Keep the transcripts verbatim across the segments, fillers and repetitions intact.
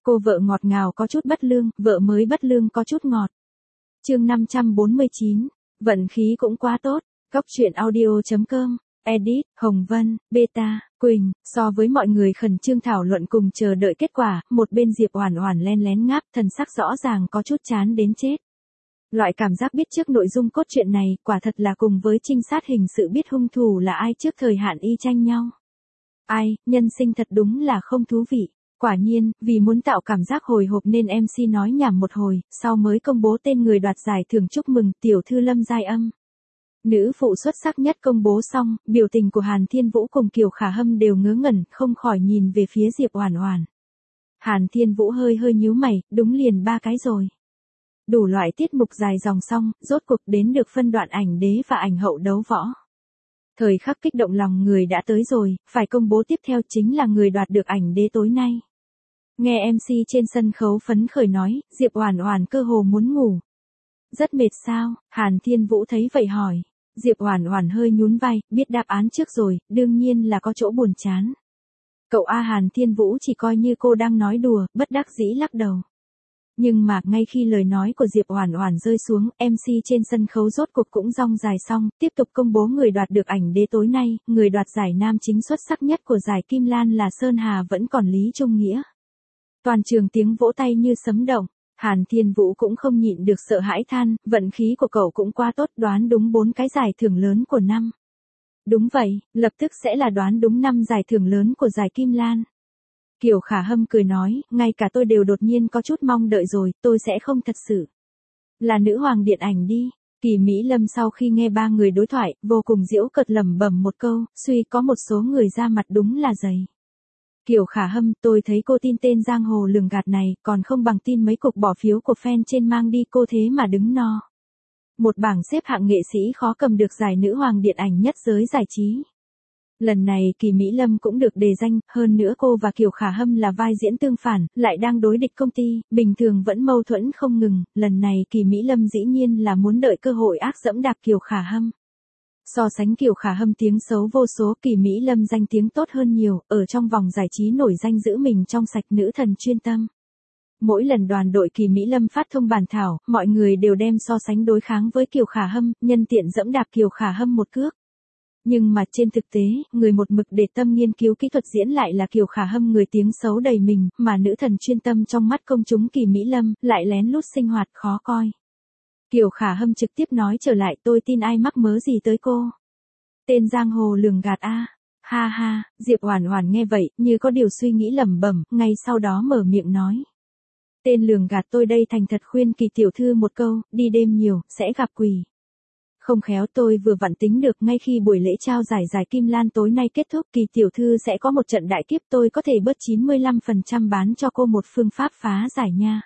Cô vợ ngọt ngào có chút bất lương, vợ mới bất lương có chút ngọt. Chương năm trăm bốn mươi chín, vận khí cũng quá tốt. Cóc truyện audio chấm com, edit, Hồng Vân, Beta, Quỳnh, so với mọi người khẩn trương thảo luận cùng chờ đợi kết quả, một bên Diệp Oản Oản len lén ngáp, thần sắc rõ ràng có chút chán đến chết. Loại cảm giác biết trước nội dung cốt truyện này, quả thật là cùng với trinh sát hình sự biết hung thủ là ai trước thời hạn y chang nhau. Ai, nhân sinh thật đúng là không thú vị. Quả nhiên, vì muốn tạo cảm giác hồi hộp nên em xê nói nhảm một hồi, sau mới công bố tên người đoạt giải thưởng chúc mừng tiểu thư Lâm Giai Âm. Nữ phụ xuất sắc nhất công bố xong, biểu tình của Hàn Thiên Vũ cùng Kiều Khả Hâm đều ngớ ngẩn, không khỏi nhìn về phía Diệp Oản Oản. Hàn Thiên Vũ hơi hơi nhíu mày, đúng liền ba cái rồi. Đủ loại tiết mục dài dòng xong, rốt cuộc đến được phân đoạn ảnh đế và ảnh hậu đấu võ. Thời khắc kích động lòng người đã tới rồi, phải công bố tiếp theo chính là người đoạt được ảnh đế tối nay. Nghe em xê trên sân khấu phấn khởi nói, Diệp Oản Oản cơ hồ muốn ngủ. Rất mệt sao? Hàn Thiên Vũ thấy vậy hỏi. Diệp Oản Oản hơi nhún vai, biết đáp án trước rồi, đương nhiên là có chỗ buồn chán. Cậu A Hàn Thiên Vũ chỉ coi như cô đang nói đùa, bất đắc dĩ lắc đầu. Nhưng mà, ngay khi lời nói của Diệp Oản Oản rơi xuống, em xê trên sân khấu rốt cuộc cũng rong dài xong, tiếp tục công bố người đoạt được ảnh đế tối nay, người đoạt giải nam chính xuất sắc nhất của giải Kim Lan là Sơn Hà vẫn còn Lý Trung Nghĩa. Toàn trường tiếng vỗ tay như sấm động, Hàn Thiên Vũ cũng không nhịn được sợ hãi than, vận khí của cậu cũng quá tốt, đoán đúng bốn cái giải thưởng lớn của năm. Đúng vậy, lập tức sẽ là đoán đúng năm giải thưởng lớn của giải Kim Lan. Kiều Khả Hâm cười nói, ngay cả tôi đều đột nhiên có chút mong đợi rồi, tôi sẽ không thật sự là nữ hoàng điện ảnh đi. Kỳ Mỹ Lâm sau khi nghe ba người đối thoại, vô cùng giễu cợt lẩm bẩm một câu, suy có một số người ra mặt đúng là dày. Kiều Khả Hâm, tôi thấy cô tin tên giang hồ lường gạt này, còn không bằng tin mấy cục bỏ phiếu của fan trên mang đi, cô thế mà đứng no. Một bảng xếp hạng nghệ sĩ khó cầm được giải nữ hoàng điện ảnh nhất giới giải trí. Lần này Kỳ Mỹ Lâm cũng được đề danh, hơn nữa cô và Kiều Khả Hâm là vai diễn tương phản, lại đang đối địch công ty, bình thường vẫn mâu thuẫn không ngừng, lần này Kỳ Mỹ Lâm dĩ nhiên là muốn đợi cơ hội ác dẫm đạp Kiều Khả Hâm. So sánh Kiều Khả Hâm tiếng xấu vô số, Kỳ Mỹ Lâm danh tiếng tốt hơn nhiều, ở trong vòng giải trí nổi danh giữ mình trong sạch nữ thần chuyên tâm. Mỗi lần đoàn đội Kỳ Mỹ Lâm phát thông bản thảo, mọi người đều đem so sánh đối kháng với Kiều Khả Hâm, nhân tiện dẫm đạp Kiều Khả Hâm một cước. Nhưng mà trên thực tế, người một mực để tâm nghiên cứu kỹ thuật diễn lại là Kiều Khả Hâm, người tiếng xấu đầy mình, mà nữ thần chuyên tâm trong mắt công chúng Kỳ Mỹ Lâm, lại lén lút sinh hoạt khó coi. Kiều Khả Hâm trực tiếp nói trở lại, tôi tin ai mắc mớ gì tới cô. Tên giang hồ lường gạt a. Ha ha, Diệp Oản Oản nghe vậy, như có điều suy nghĩ lẩm bẩm, ngay sau đó mở miệng nói. Tên lường gạt tôi đây thành thật khuyên Kỳ tiểu thư một câu, đi đêm nhiều, sẽ gặp quỷ. Không khéo tôi vừa vặn tính được ngay khi buổi lễ trao giải giải Kim Lan tối nay kết thúc, Kỳ tiểu thư sẽ có một trận đại kiếp, tôi có thể bớt chín mươi lăm phần trăm bán cho cô một phương pháp phá giải nha.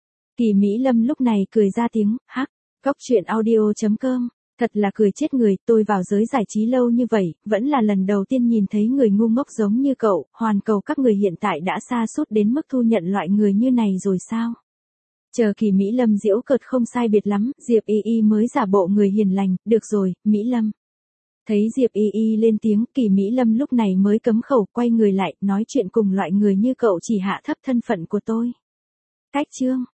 Kỳ Mỹ Lâm lúc này cười ra tiếng, hắc, cóc truyện audio chấm com, thật là cười chết người, tôi vào giới giải trí lâu như vậy, vẫn là lần đầu tiên nhìn thấy người ngu ngốc giống như cậu, hoàn cầu các người hiện tại đã sa sút đến mức thu nhận loại người như này rồi sao? Chờ Kỳ Mỹ Lâm giễu cợt không sai biệt lắm, Diệp Y Y mới giả bộ người hiền lành, được rồi, Mỹ Lâm. Thấy Diệp Y Y lên tiếng, Kỳ Mỹ Lâm lúc này mới cấm khẩu, quay người lại, nói chuyện cùng loại người như cậu chỉ hạ thấp thân phận của tôi. Cách chương.